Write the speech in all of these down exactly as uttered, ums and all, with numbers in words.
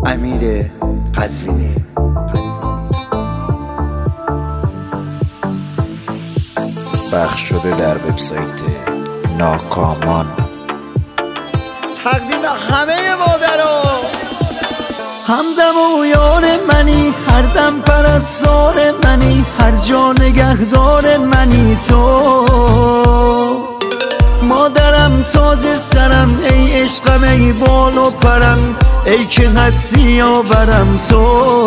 امیر قزوینی. پخش شده در وبسایت ناکامان. تقدیم همه مادرها. همدم و یار منی، هر دم پرستار منی، هر جا نگهدار منی تو. مادرم تاج سرم، ای عشقم ای بال و پرم، ای که هستی آورم تو.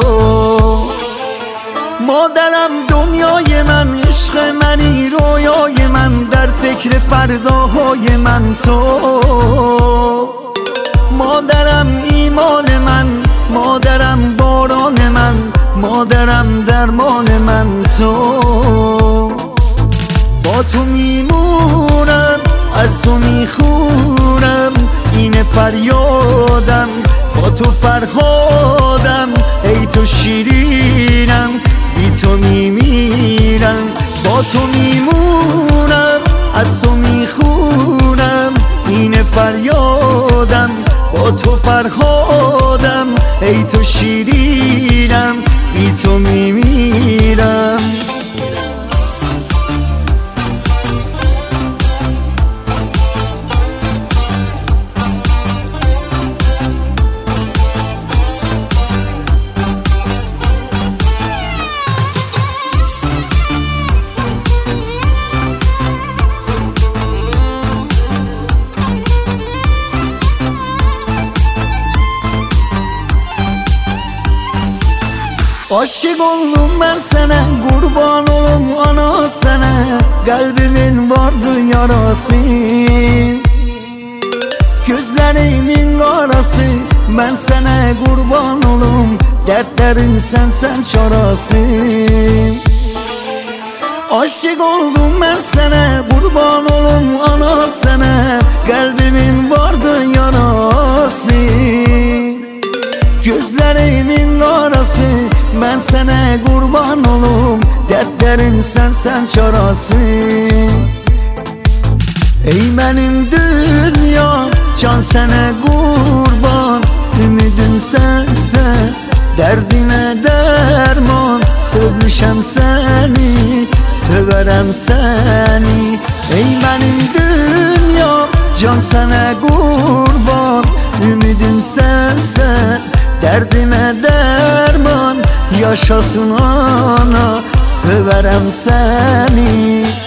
مادرم دنیای من، عشق منی رویای من، در فکر فرداهای من تو. مادرم ایمان من، مادرم باران من، مادرم درمان من تو. با تو میمونم، از تو میخونم، این فریادم، با تو فرهادم، ای تو شیرینم، بی تو میمیرم. با تو میمونم، از تو میخونم، این فریادم، با تو فرهادم، ای تو شیرینم، بی تو میمیرم. Aşık oldum ben sana, kurban olum ana sana. Kalbimin vardı yarası, gözlerimin karası. Ben sana kurban olum, dertlerim sen sen şarası. Aşık oldum ben sana, kurban olum ana sana. Kalbimin vardı yarası, gözlerimin karası. Ben sana kurban olum, dertlerim sen sen şarası. Ey benim dünya, can sana kurban, ümidim sensen, derdime derman. Sevmişem seni, severem seni. Ey benim dünya, can sana kurban, ümidim sensen, derdime derman. Yaşasın ana, severem seni.